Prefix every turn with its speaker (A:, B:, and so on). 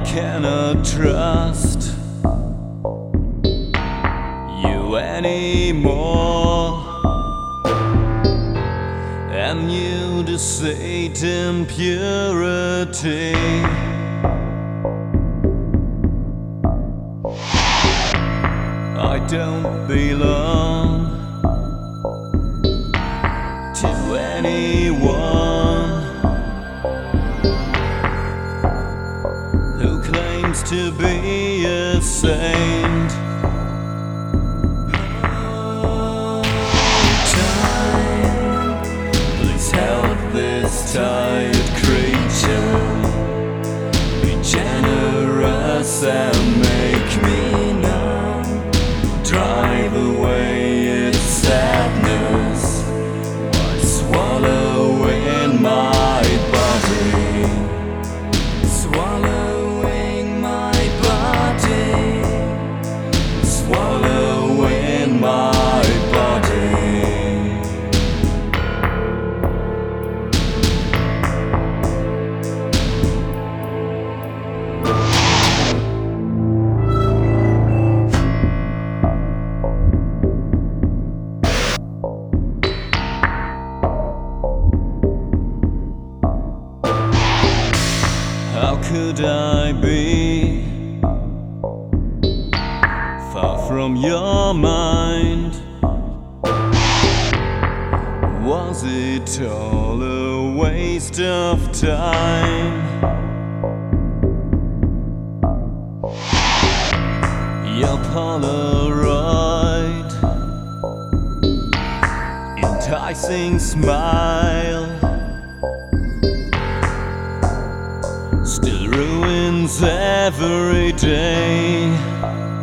A: cannot trust you anymore, and you deceit in purity. I don't belong to anyone who claims to be a saint. Time, please help this tired creature be generous and make me numb. Drive away its sadness while swallowing my body, swallowing my body, swallowing my body. How could I be far from your mind? Was it all a waste of time? Your Polaroid, enticing smile still ruins every day.